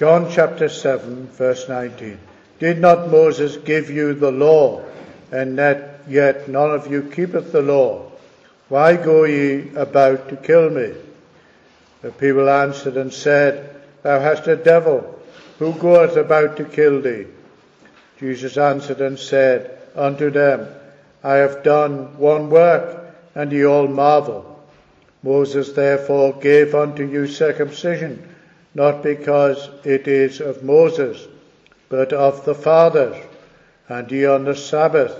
John chapter 7, verse 19. Did not Moses give you the law, and yet none of you keepeth the law? Why go ye about to kill me? The people answered and said, Thou hast a devil. Who goeth about to kill thee? Jesus answered and said unto them, I have done one work, and ye all marvel. Moses therefore gave unto you circumcision, not because it is of Moses, but of the fathers. And ye on the Sabbath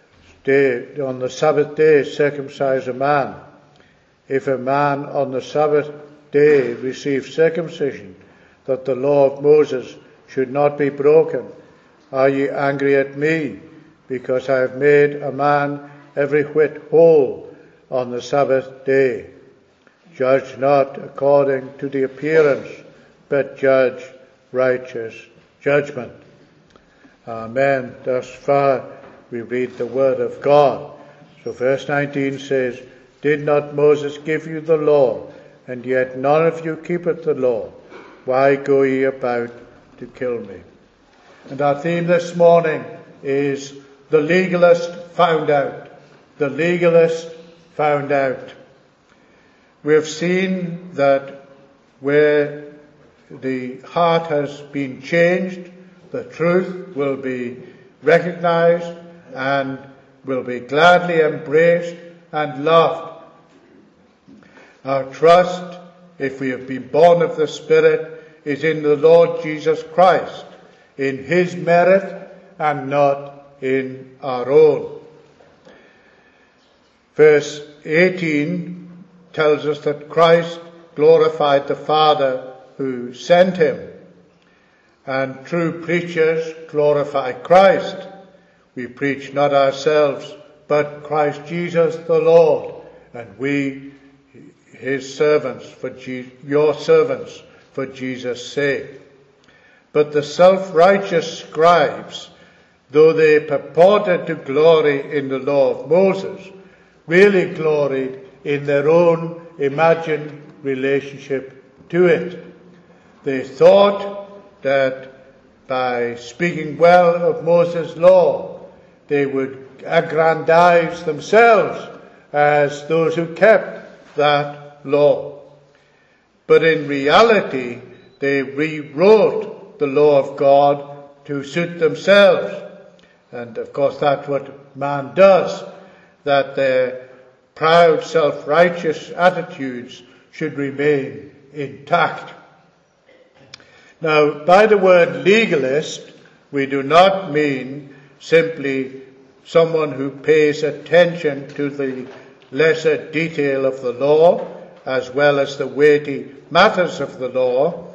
day circumcise a man. If a man on the Sabbath day receive circumcision, that the law of Moses should not be broken, are ye angry at me, because I have made a man every whit whole on the Sabbath day? Judge not according to the appearance, but judge righteous judgment. Amen. Thus far we read the word of God. So verse 19 says, Did not Moses give you the law, and yet none of you keepeth the law? Why go ye about to kill me? And our theme this morning is the legalist found out. The legalist found out. We have seen that where the heart has been changed, the truth will be recognized and will be gladly embraced and loved. Our trust, if we have been born of the Spirit, is in the Lord Jesus Christ, in his merit and not in our own. Verse 18 tells us that Christ glorified the Father who sent him. And true preachers glorify Christ. We preach not ourselves, but Christ Jesus the Lord, and we his servants, your servants, for Jesus' sake. But the self-righteous scribes, though they purported to glory in the law of Moses, really gloried in their own imagined relationship to it. They thought that by speaking well of Moses' law, they would aggrandize themselves as those who kept that law. But in reality, they rewrote the law of God to suit themselves. And of course that's what man does, that their proud, self-righteous attitudes should remain intact. Now, by the word legalist, we do not mean simply someone who pays attention to the lesser detail of the law, as well as the weighty matters of the law.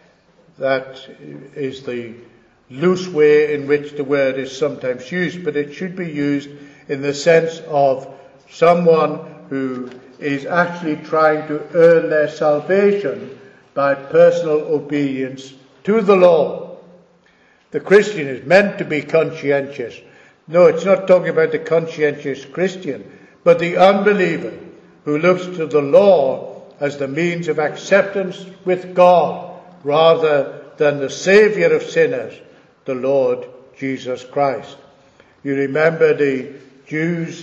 That is the loose way in which the word is sometimes used, but it should be used in the sense of someone who is actually trying to earn their salvation by personal obedience to the law. The Christian is meant to be conscientious. No, it's not talking about the conscientious Christian, but the unbeliever who looks to the law as the means of acceptance with God rather than the Saviour of sinners, the Lord Jesus Christ. You remember the Jews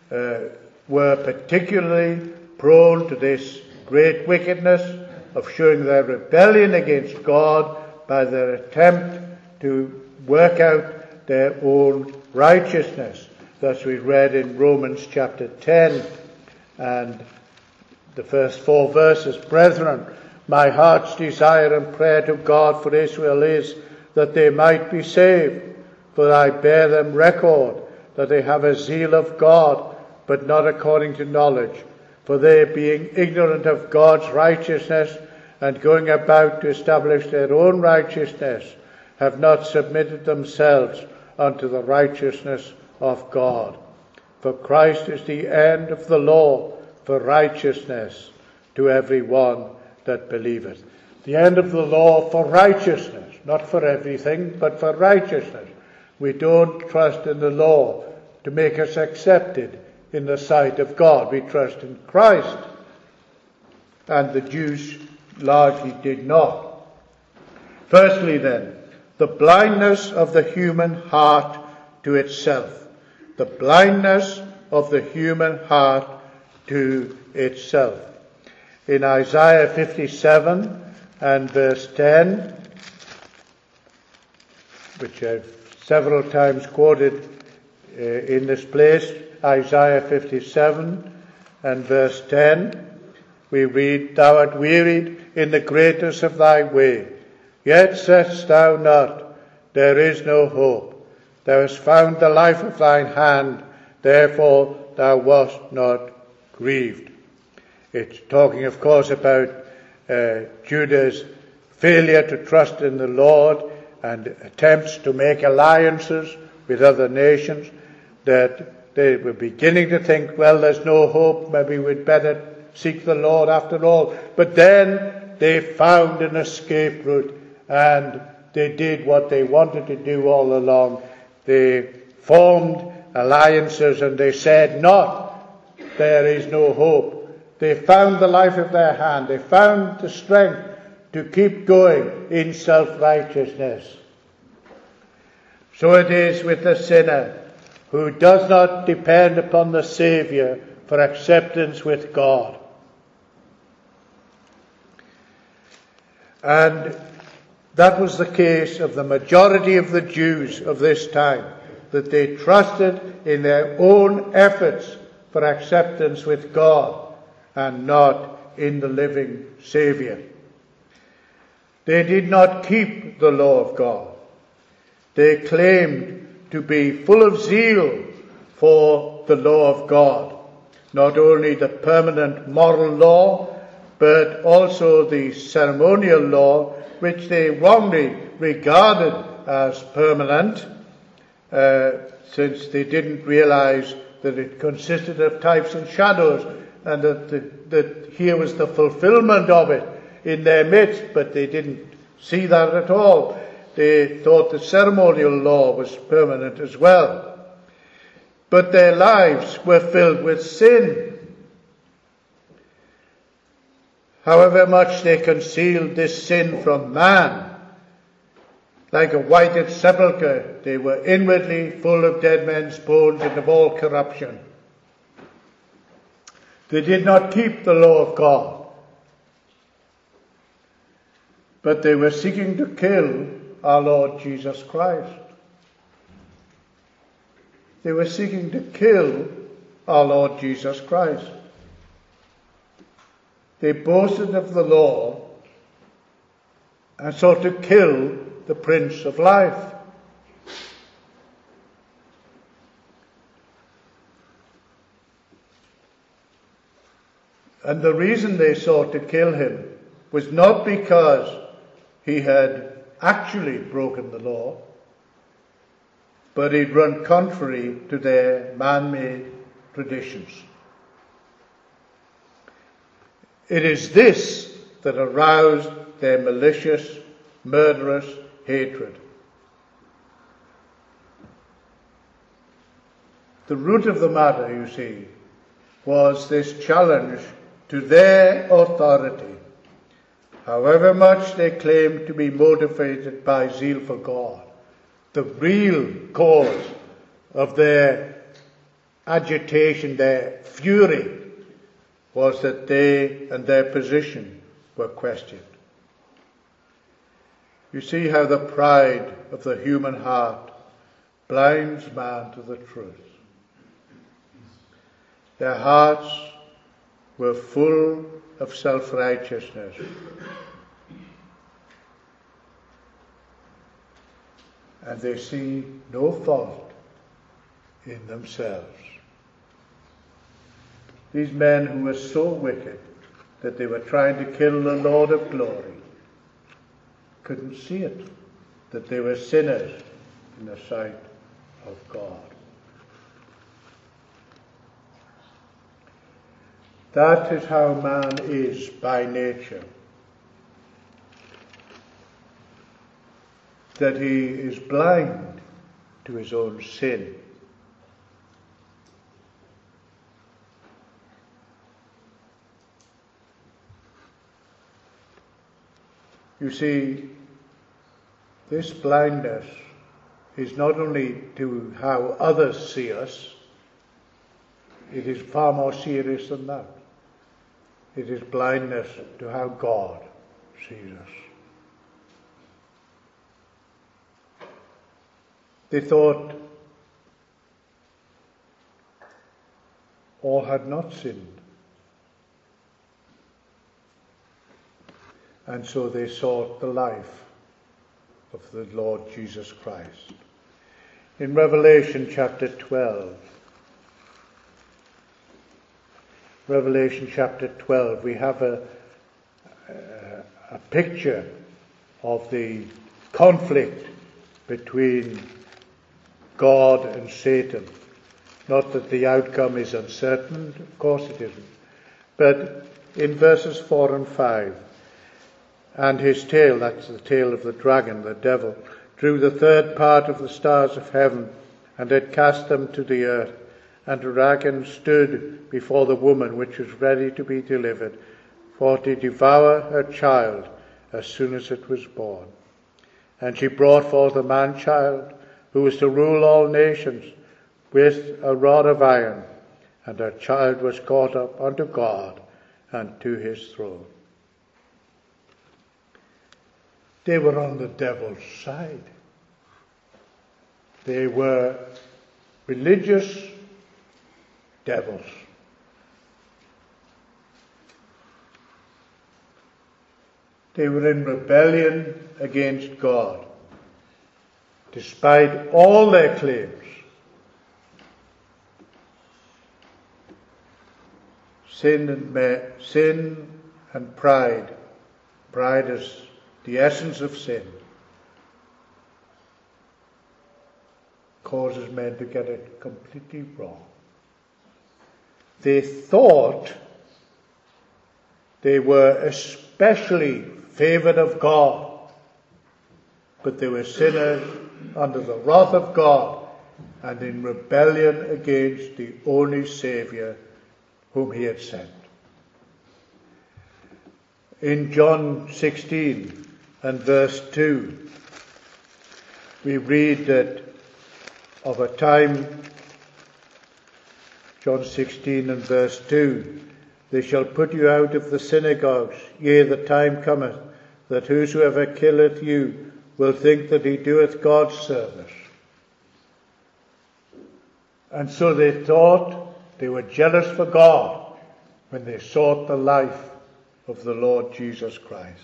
were particularly prone to this great wickedness of showing their rebellion against God by their attempt to work out their own righteousness. Thus we read in Romans chapter 10 and the first 4 verses, Brethren, my heart's desire and prayer to God for Israel is that they might be saved. For I bear them record that they have a zeal of God, but not according to knowledge. For they, being ignorant of God's righteousness and going about to establish their own righteousness, have not submitted themselves unto the righteousness of God. For Christ is the end of the law for righteousness to every one that believeth. The end of the law for righteousness, not for everything, but for righteousness. We don't trust in the law to make us accepted in the sight of God. We trust in Christ. And the Jews largely did not. Firstly then, the blindness of the human heart to itself. The blindness of the human heart to itself. In Isaiah 57 and verse 10, which I've several times quoted in this place, Isaiah 57 and verse 10, we read, "Thou art wearied in the greatness of thy way, yet saidst thou not, there is no hope. Thou hast found the life of thine hand, therefore thou wast not grieved." It's talking, of course, about Judah's failure to trust in the Lord and attempts to make alliances with other nations, that they were beginning to think, well, there's no hope, maybe we'd better seek the Lord after all. But then they found an escape route, and they did what they wanted to do all along. They formed alliances, and they said not, there is no hope. They found the life of their hand. They found the strength to keep going in self-righteousness. So it is with the sinner who does not depend upon the Saviour for acceptance with God. And that was the case of the majority of the Jews of this time, that they trusted in their own efforts for acceptance with God and not in the living Saviour. They did not keep the law of God. They claimed to be full of zeal for the law of God, not only the permanent moral law, but also the ceremonial law, which they wrongly regarded as permanent, since they didn't realize that it consisted of types and shadows, and that here was the fulfillment of it in their midst, but they didn't see that at all. They thought the ceremonial law was permanent as well. But their lives were filled with sin. However much they concealed this sin from man, like a whited sepulchre, they were inwardly full of dead men's bones and of all corruption. They did not keep the law of God, but they were seeking to kill our Lord Jesus Christ. They were seeking to kill our Lord Jesus Christ. They boasted of the law and sought to kill the Prince of Life. And the reason they sought to kill him was not because he had actually broken the law, but he'd run contrary to their man-made traditions. It is this that aroused their malicious, murderous hatred. The root of the matter, you see, was this challenge to their authority, however much they claimed to be motivated by zeal for God. The real cause of their agitation, their fury, was that they and their position were questioned. You see how the pride of the human heart blinds man to the truth. Their hearts were full of self-righteousness. And they see no fault in themselves. These men who were so wicked that they were trying to kill the Lord of glory couldn't see it, that they were sinners in the sight of God. That is how man is by nature. That he is blind to his own sin. You see, this blindness is not only to how others see us, it is far more serious than that. It is blindness to how God sees us. They thought all had not sinned. And so they sought the life of the Lord Jesus Christ. In Revelation chapter 12, we have a picture of the conflict between God and Satan. Not that the outcome is uncertain, of course it isn't. But in verses 4 and 5, and his tail, that's the tail of the dragon, the devil, drew the third part of the stars of heaven and had cast them to the earth. And the dragon stood before the woman which was ready to be delivered, for to devour her child as soon as it was born. And she brought forth a man-child, who was to rule all nations with a rod of iron, and her child was caught up unto God and to his throne. They were on the devil's side. They were religious devils. They were in rebellion against God, despite all their claims. Sin and pride. Pride is the essence of sin. Causes men to get it completely wrong. They thought they were especially favoured of God, but they were sinners under the wrath of God and in rebellion against the only Saviour whom he had sent. In John 16 and verse 2, we read that of a time, John 16 and verse 2, they shall put you out of the synagogues, yea, the time cometh, that whosoever killeth you will think that he doeth God's service. And so they thought they were jealous for God when they sought the life of the Lord Jesus Christ.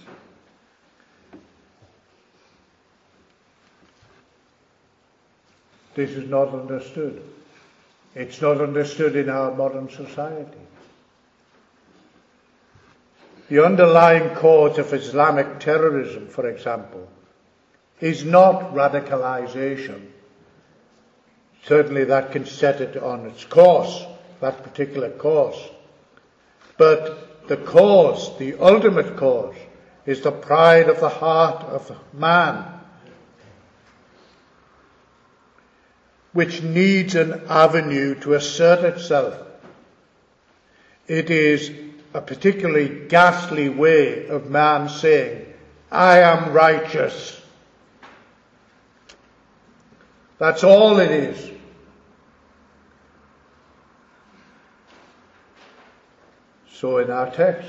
This is not understood. It's not understood in our modern society. The underlying cause of Islamic terrorism, for example, is not radicalization. Certainly that can set it on its course, that particular course. But the cause, the ultimate cause, is the pride of the heart of man, which needs an avenue to assert itself. It is a particularly ghastly way of man saying, I am righteous. That's all it is. So in our text,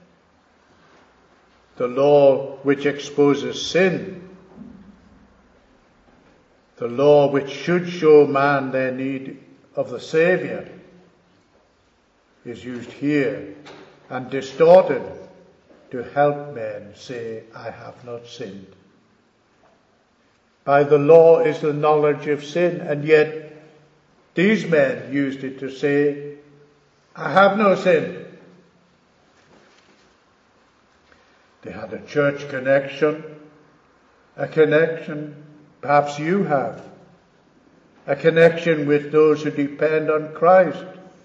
the law which exposes sin, the law which should show man their need of the Saviour, is used here and distorted to help men say, I have not sinned. By the law is the knowledge of sin, and yet these men used it to say, I have no sin. They had a church connection, a connection perhaps you have, a connection with those who depend on Christ,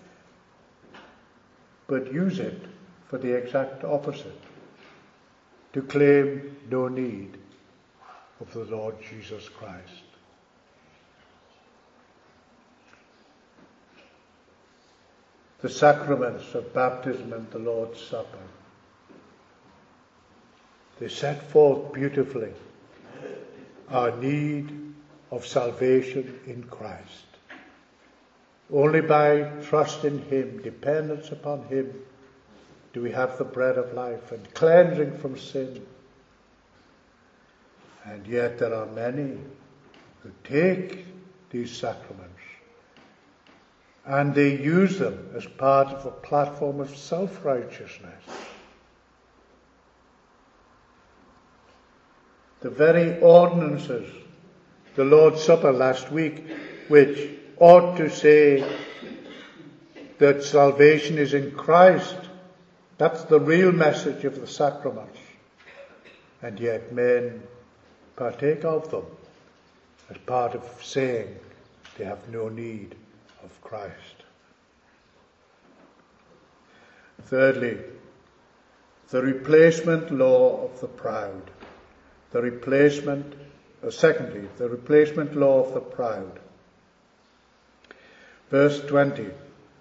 but use it for the exact opposite, to claim no need of the Lord Jesus Christ. The sacraments of baptism and the Lord's Supper, they set forth beautifully our need of salvation in Christ. Only by trust in him, dependence upon him, do we have the bread of life and cleansing from sin. And yet there are many who take these sacraments and they use them as part of a platform of self-righteousness. The very ordinances, the Lord's Supper last week, which ought to say that salvation is in Christ, that's the real message of the sacraments. And yet men partake of them as part of saying they have no need of Christ. Thirdly, the replacement law of the proud. Secondly, the replacement law of the proud. Verse 20.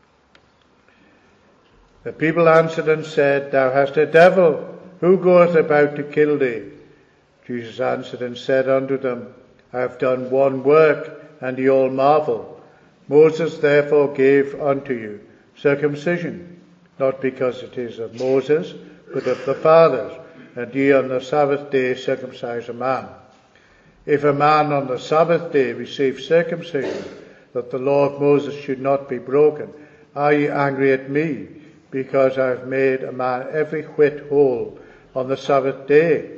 The people answered and said, Thou hast a devil. Who goeth about to kill thee? Jesus answered and said unto them, I have done one work, and ye all marvel. Moses therefore gave unto you circumcision, not because it is of Moses, but of the fathers. And ye on the Sabbath day circumcise a man. If a man on the Sabbath day receive circumcision, that the law of Moses should not be broken, are ye angry at me, because I have made a man every whit whole on the Sabbath day?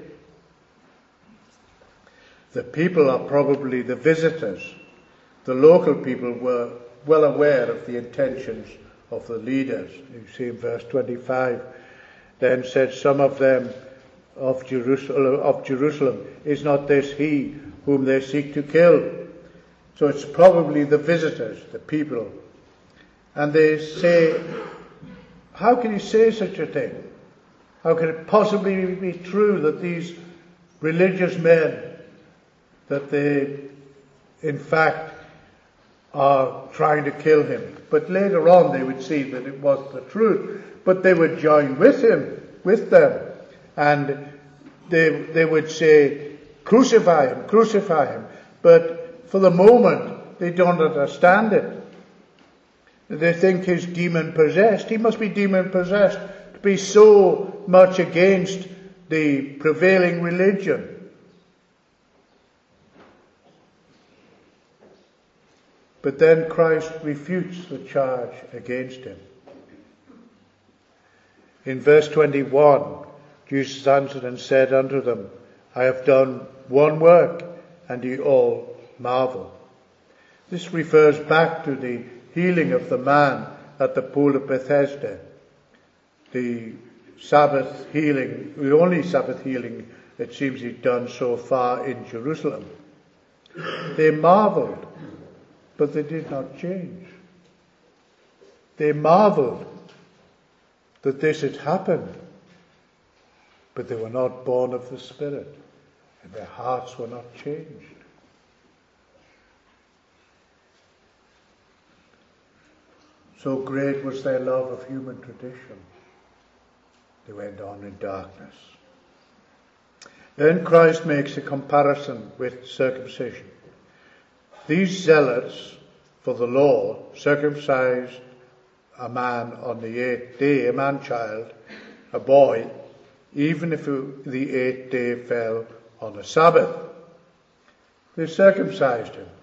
The people are probably the visitors. The local people were well aware of the intentions of the leaders. You see in verse 25, then said some of them of Jerusalem, is not this he whom they seek to kill? So it's probably the visitors, the people. And they say, how can he say such a thing? How can it possibly be true that these religious men, that they in fact are trying to kill him? But later on they would see that it was the truth. But they would join with him, with them. And they would say, crucify him, crucify him. But for the moment, they don't understand it. They think he's demon-possessed. He must be demon-possessed to be so much against the prevailing religion. But then Christ refutes the charge against him. In verse 21, Jesus answered and said unto them, I have done one work, and ye all marvel. This refers back to the healing of the man at the pool of Bethesda. The Sabbath healing, the only Sabbath healing it seems he'd done so far in Jerusalem. They marveled, but they did not change. They marveled that this had happened, but they were not born of the Spirit, and their hearts were not changed. So great was their love of human tradition. They went on in darkness. Then Christ makes a comparison with circumcision. These zealots for the law circumcised a man on the 8th day, a man-child, a boy, even if the 8th day fell on a Sabbath. They circumcised him.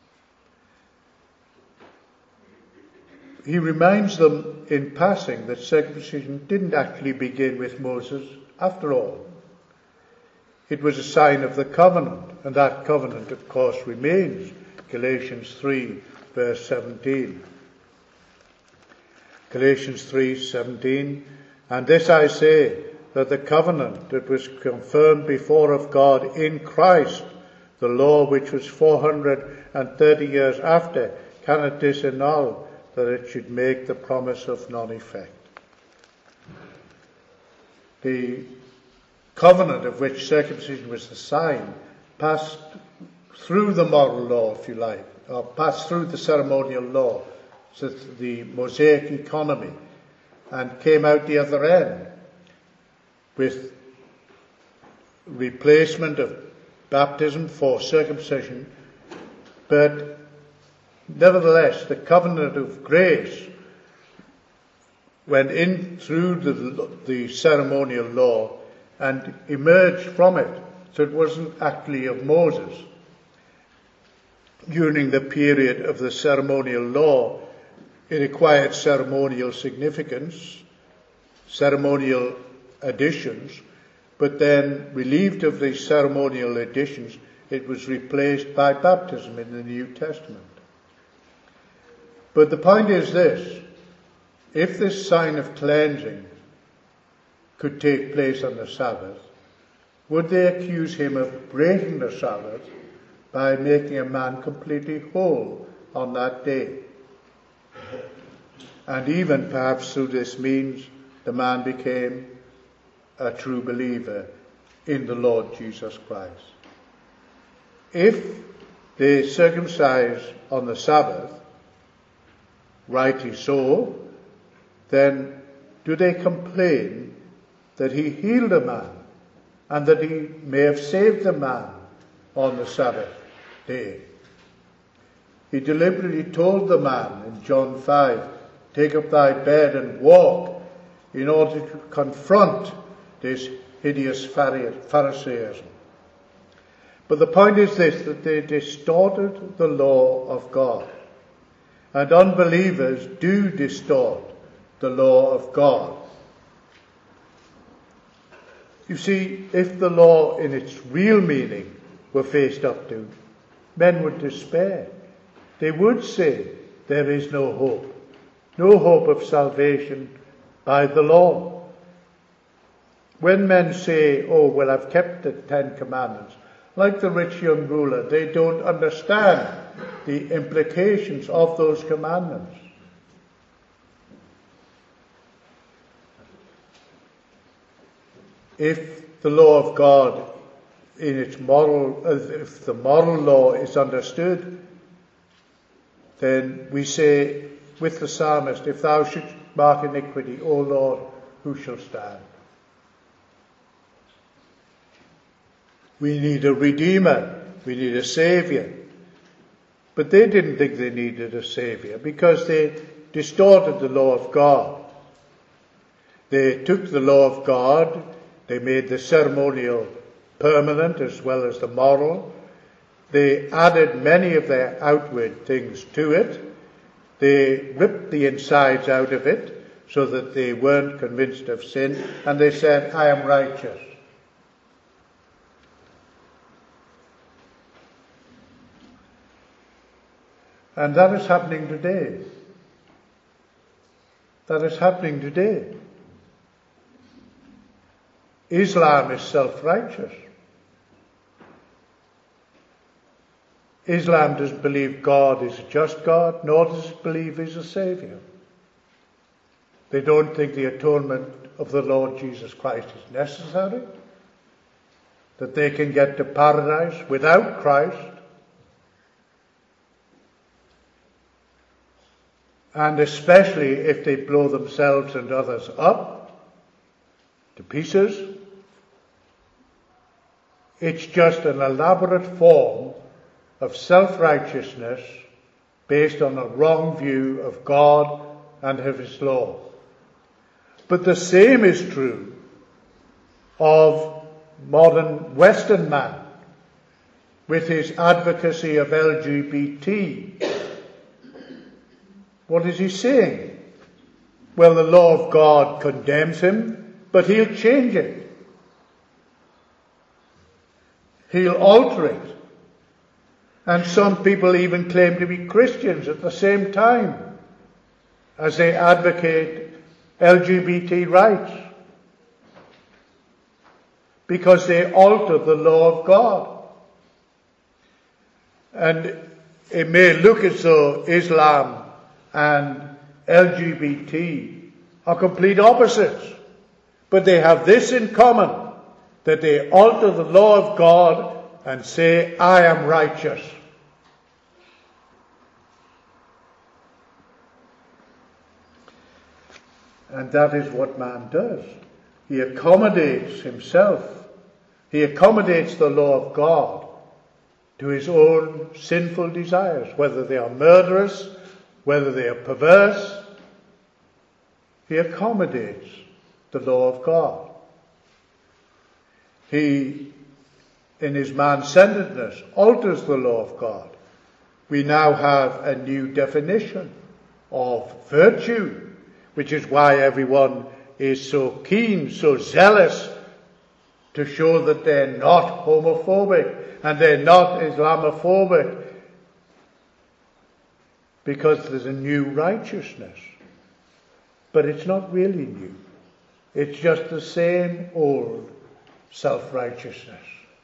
He reminds them in passing that circumcision didn't actually begin with Moses after all. It was a sign of the covenant, and that covenant, of course, remains. Galatians 3, verse 17. Galatians 3:17, and this I say, that the covenant that was confirmed before of God in Christ, the law which was 430 years after, cannot disannul, that it should make the promise of non-effect. The covenant of which circumcision was the sign passed through the moral law, if you like, or passed through the ceremonial law, so the Mosaic economy, and came out the other end with replacement of baptism for circumcision, but nevertheless the covenant of grace went in through the ceremonial law and emerged from it. So it wasn't actually of Moses. During the period of the ceremonial law, it acquired ceremonial significance, ceremonial additions, but then, relieved of the ceremonial additions, it was replaced by baptism in the New Testament. But the point is this: if this sign of cleansing could take place on the Sabbath, would they accuse him of breaking the Sabbath by making a man completely whole on that day? And even perhaps through this means the man became a true believer in the Lord Jesus Christ. If they circumcise on the Sabbath, rightly so, then do they complain that he healed a man and that he may have saved the man on the Sabbath day? He deliberately told the man in John 5, "Take up thy bed and walk," in order to confront this hideous Pharisaism. But the point is this, that they distorted the law of God. And unbelievers do distort the law of God. You see, if the law in its real meaning were faced up to, men would despair. They would say there is no hope of salvation by the law. When men say, "Oh, well, I've kept the 10 Commandments," like the rich young ruler, they don't understand the implications of those commandments. If the law of God in its if the moral law is understood, then we say with the psalmist, "If thou shouldst mark iniquity, O Lord, who shall stand?" We need a Redeemer. We need a Saviour. But they didn't think they needed a Saviour because they distorted the law of God. They took the law of God, they made the ceremonial permanent as well as the moral. They added many of their outward things to it. They ripped the insides out of it so that they weren't convinced of sin, and they said, "I am righteous." And that is happening today. That is happening today. Islam is self-righteous. Islam doesn't believe God is a just God, nor does it believe he's a Saviour. They don't think the atonement of the Lord Jesus Christ is necessary, that they can get to paradise without Christ. And especially if they blow themselves and others up to pieces, it's just an elaborate form of self-righteousness based on a wrong view of God and of his law. But the same is true of modern Western man with his advocacy of LGBT. What is he saying? Well, the law of God condemns him, but he'll change it. He'll alter it. And some people even claim to be Christians at the same time as they advocate LGBT rights, because they alter the law of God. And it may look as though Islam and LGBT are complete opposites, but they have this in common, that they alter the law of God and say, "I am righteous." And that is what man does. He accommodates himself He accommodates the law of God to his own sinful desires, whether they are murderous, whether they are perverse. He accommodates the law of God. He, in his man-centeredness, alters the law of God. We now have a new definition of virtue, which is why everyone is so keen, so zealous to show that they're not homophobic and they're not Islamophobic, because there's a new righteousness. But it's not really new. It's just the same old self-righteousness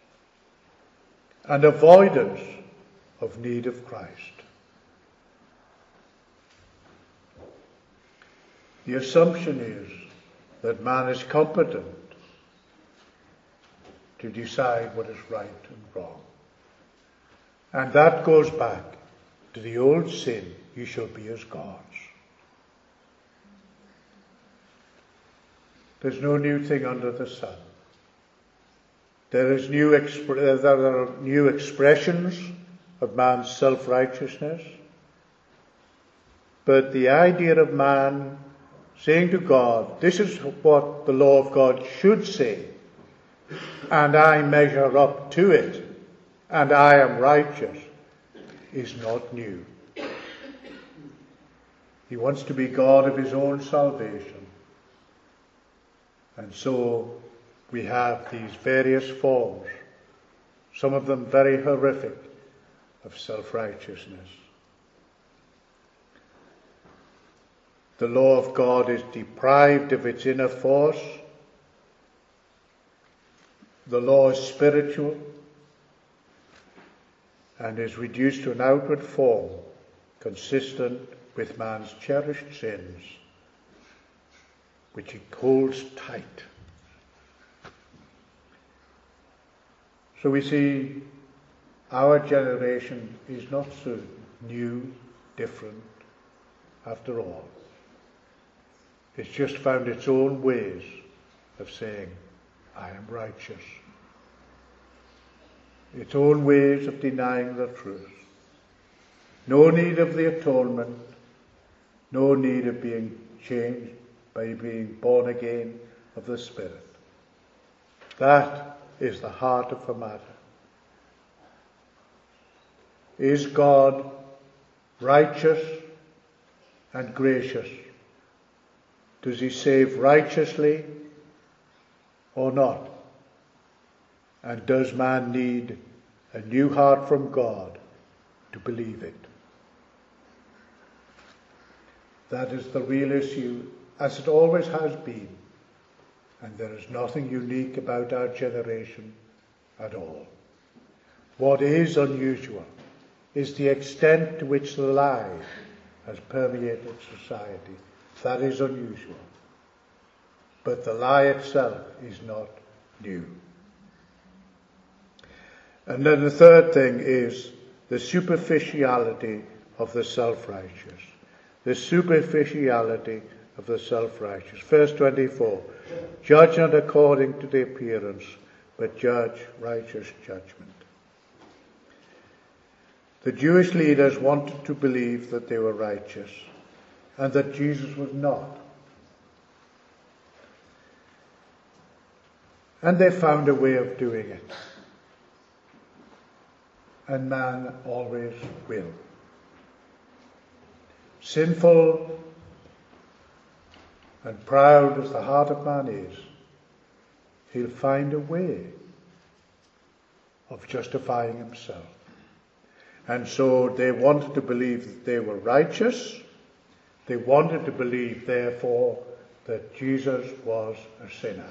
and avoidance of need of Christ. The assumption is that man is competent to decide what is right and wrong. And that goes back to the old sin, you shall be as gods. There's no new thing under the sun. There are new expressions of man's self-righteousness, but the idea of man saying to God, this is what the law of God should say, and I measure up to it, and I am righteous, is not new. He wants to be God of his own salvation. And so we have these various forms, some of them very horrific, of self-righteousness. The law of God is deprived of its inner force. The law is spiritual and is reduced to an outward form consistent with man's cherished sins, which he holds tight. So we see our generation is not so new, different, after all. It's just found its own ways of saying, I am righteous. Its own ways of denying the truth. No need of the atonement, no need of being changed by being born again of the Spirit. That is the heart of the matter. Is God righteous and gracious? Does he save righteously or not? And does man need a new heart from God to believe it? That is the real issue, as it always has been. And there is nothing unique about our generation at all. What is unusual is the extent to which the lie has permeated society. That is unusual. But the lie itself is not new. And then the third thing is the superficiality of the self-righteous. The superficiality of the self-righteous. Verse 24, judge not according to the appearance, but judge righteous judgment. The Jewish leaders wanted to believe that they were righteous and that Jesus was not. And they found a way of doing it. And man always will. Sinful and proud as the heart of man is, he'll find a way of justifying himself. And so they wanted to believe that they were righteous. They wanted to believe, therefore, that Jesus was a sinner.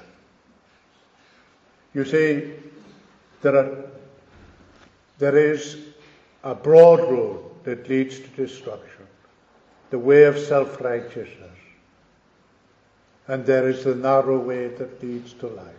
You see, there is a broad road that leads to destruction, the way of self-righteousness. And there is the narrow way that leads to life.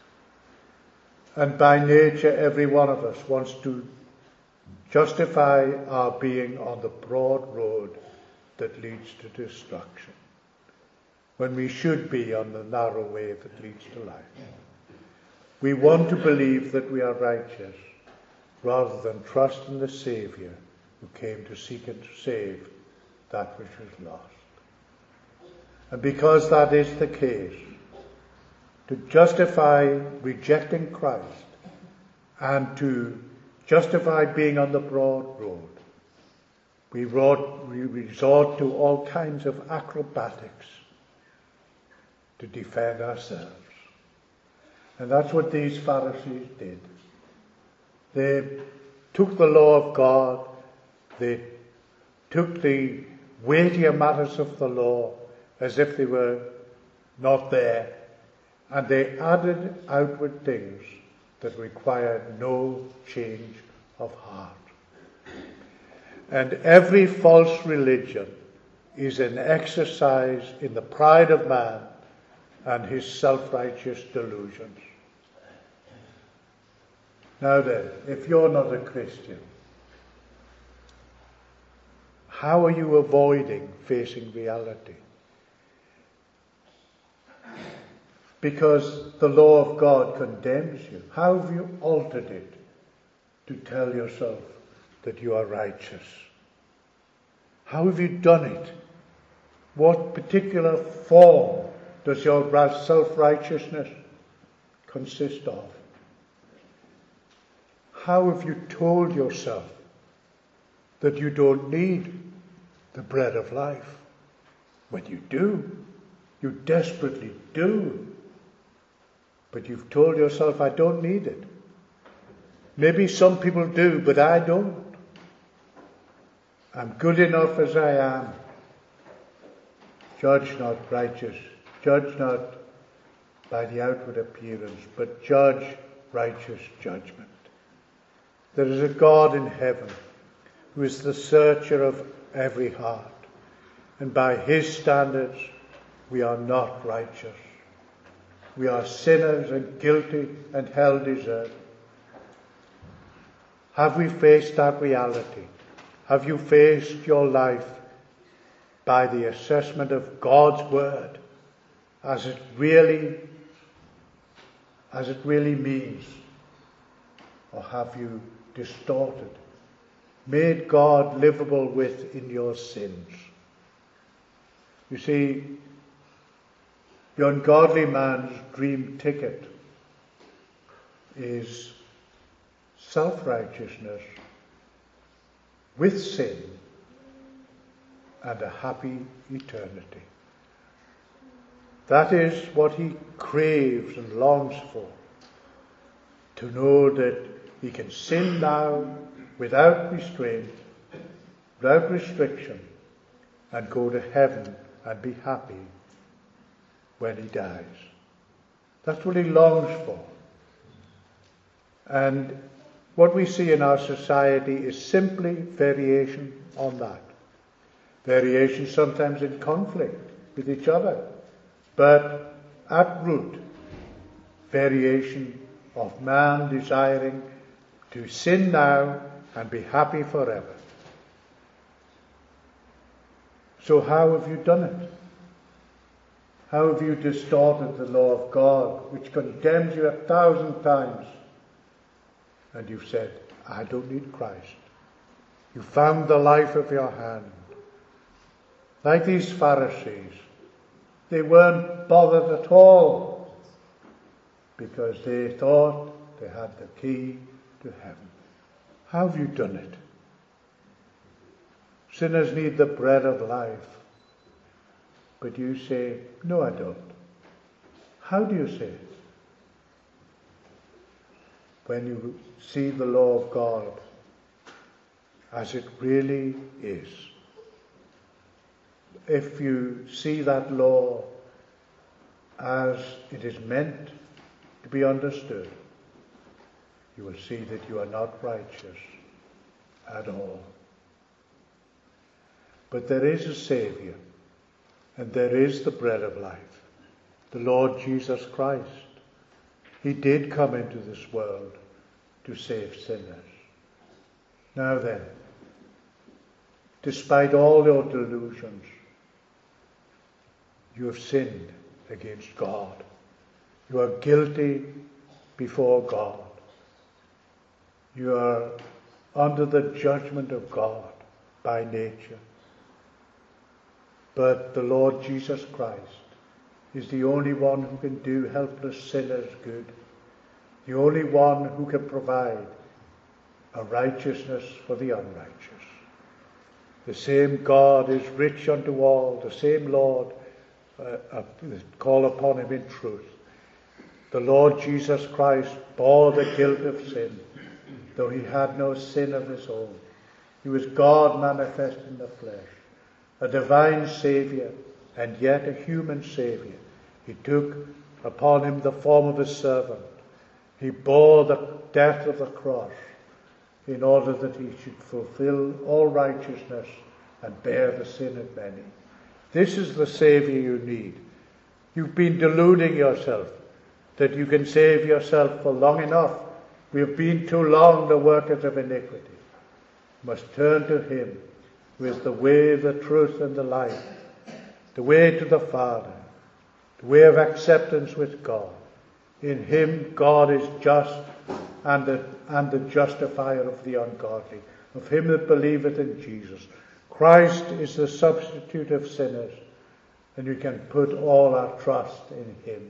And by nature, every one of us wants to justify our being on the broad road that leads to destruction, when we should be on the narrow way that leads to life. We want to believe that we are righteous rather than trust in the Saviour who came to seek and to save that which was lost. And because that is the case, to justify rejecting Christ and to justify being on the broad road, we resort to all kinds of acrobatics to defend ourselves. And that's what these Pharisees did. They took the law of God, they took the weightier matters of the law as if they were not there, and they added outward things that required no change of heart. And every false religion is an exercise in the pride of man and his self-righteous delusions. Now then, if you're not a Christian, how are you avoiding facing reality? Because the law of God condemns you. How have you altered it to tell yourself that you are righteous? How have you done it? What particular form does your self-righteousness consist of? How have you told yourself that you don't need the bread of life? When you do, you desperately do. But you've told yourself, I don't need it. Maybe some people do, but I don't. I'm good enough as I am. Judge not righteous. Judge not by the outward appearance, but judge righteous judgment. There is a God in heaven who is the searcher of every heart. And by his standards, we are not righteous. We are sinners and guilty and hell deserving. Have we faced that reality? Have you faced your life by the assessment of God's word as it really means? Or have you distorted, made God livable with in your sins? You see, the ungodly man's dream ticket is self-righteousness with sin and a happy eternity. That is what he craves and longs for. To know that he can sin now without restraint, without restriction, and go to heaven and be happy when he dies. That's what he longs for. And what we see in our society is simply variation on that. Variation sometimes in conflict with each other, but at root, variation of man desiring to sin now and be happy forever. So how have you done it? How have you distorted the law of God, which condemns you 1,000 times? And you've said, I don't need Christ. You found the life of your hand. Like these Pharisees, they weren't bothered at all because they thought they had the key to heaven. How have you done it? Sinners need the bread of life. But you say, no, I don't. How do you say it? When you see the law of God as it really is. If you see that law as it is meant to be understood, you will see that you are not righteous at all. But there is a Saviour, and there is the bread of life, the Lord Jesus Christ. He did come into this world to save sinners. Now then, despite all your delusions, you have sinned against God. You are guilty before God. You are under the judgment of God by nature. But the Lord Jesus Christ is the only one who can do helpless sinners good, the only one who can provide a righteousness for the unrighteous. The same God is rich unto all, the same Lord call upon him in truth. The Lord Jesus Christ bore the guilt of sin, though he had no sin of his own. He was God manifest in the flesh, a divine Saviour, and yet a human Saviour. He took upon him the form of a servant. He bore the death of the cross in order that he should fulfill all righteousness and bear the sin of many. This is the Saviour you need. You've been deluding yourself that you can save yourself for long enough. We have been too long the workers of iniquity. You must turn to him who is the way, the truth, and the life, the way to the Father, the way of acceptance with God. In him God is just and the justifier of the ungodly, of him that believeth in Jesus. Christ is the substitute of sinners, and we can put all our trust in him.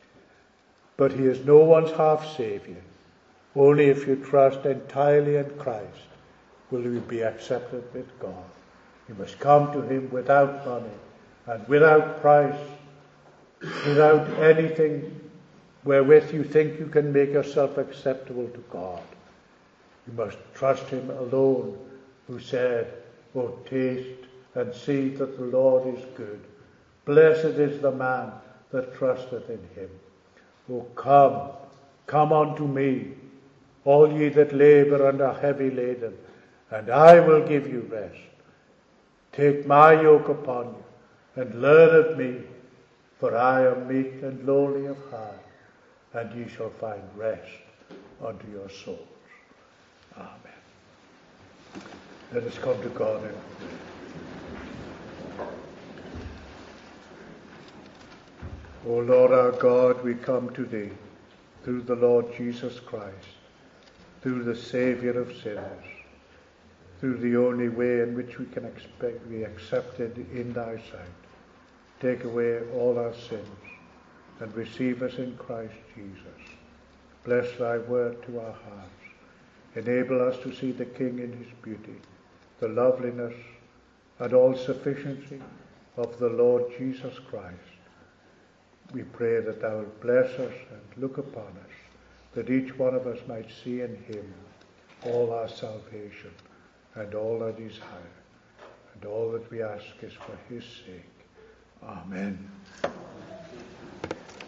But he is no one's half Saviour. Only if you trust entirely in Christ will you be accepted with God. You must come to him without money and without price, without anything wherewith you think you can make yourself acceptable to God. You must trust him alone, who said, "O taste and see that the Lord is good. Blessed is the man that trusteth in him. O come unto me, all ye that labour and are heavy laden, and I will give you rest. Take my yoke upon you, and learn of me, for I am meek and lowly of heart, and ye shall find rest unto your souls." Amen. Let us come to God in prayer. O Lord our God, we come to thee through the Lord Jesus Christ, through the Saviour of sinners, through the only way in which we can expect to be accepted in thy sight. Take away all our sins and receive us in Christ Jesus. Bless thy word to our hearts. Enable us to see the King in his beauty, the loveliness and all sufficiency of the Lord Jesus Christ. We pray that thou wilt bless us and look upon us, that each one of us might see in him all our salvation and all our desire, and all that we ask is for his sake. Amen.